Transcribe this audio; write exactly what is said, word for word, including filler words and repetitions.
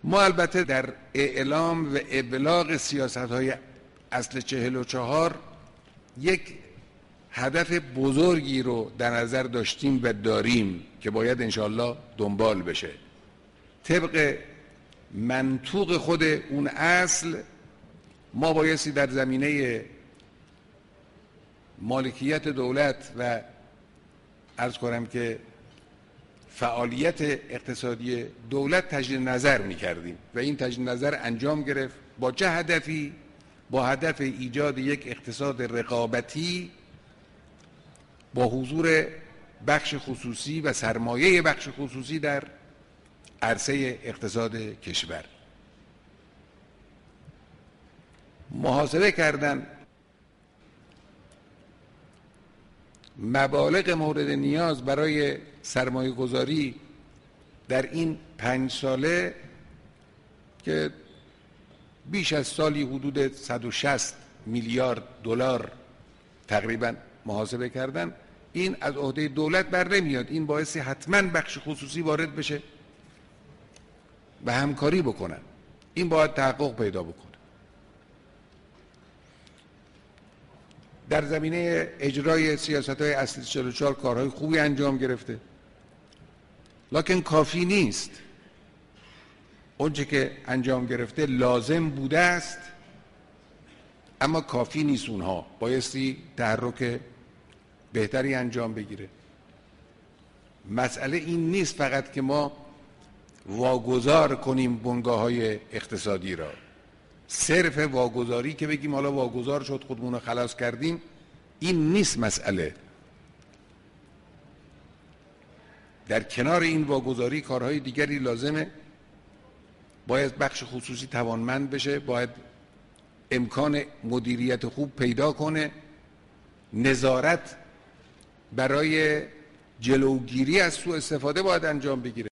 ما البته در اعلام و ابلاغ سیاست‌های اصل چهل و چهار یک هدف بزرگی رو در نظر داشتیم و داریم که باید انشاءالله دنبال بشه. طبق منطوق خود اون اصل ما بایستی در زمینه مالکیت دولت و عرض کنم که فعالیت اقتصادی دولت تجدید نظر می کردیم و این تجدید نظر انجام گرفت با چه هدفی؟ با هدف ایجاد یک اقتصاد رقابتی با حضور بخش خصوصی و سرمایه بخش خصوصی در عرصه اقتصاد کشور. محاسبه کردن مبالغ مورد نیاز برای سرمایه گذاری در این پنج ساله که بیش از سالی حدود صد و شصت میلیارد دلار تقریبا محاسبه کردن. این از عهده دولت بر نمیاد، این باعث حتما بخش خصوصی وارد بشه و همکاری بکنن. این باید تحقق پیدا بکنه. در زمینه اجرای سیاست‌های اصلی چهل و چهار کارهای خوبی انجام گرفته، لکن کافی نیست. اونچه که انجام گرفته لازم بوده است اما کافی نیست. اونها بایستی تحرک بهتری انجام بگیره. مسئله این نیست فقط که ما واگذار کنیم بنگاه‌های اقتصادی را، صرف واگذاری که بگیم حالا واگذار شد خودمون رو خلاص کردیم، این نیست مسئله. در کنار این واگذاری کارهای دیگری لازمه. باید بخش خصوصی توانمند بشه، باید امکان مدیریت خوب پیدا کنه، نظارت برای جلوگیری از سوء استفاده باید انجام بگیره.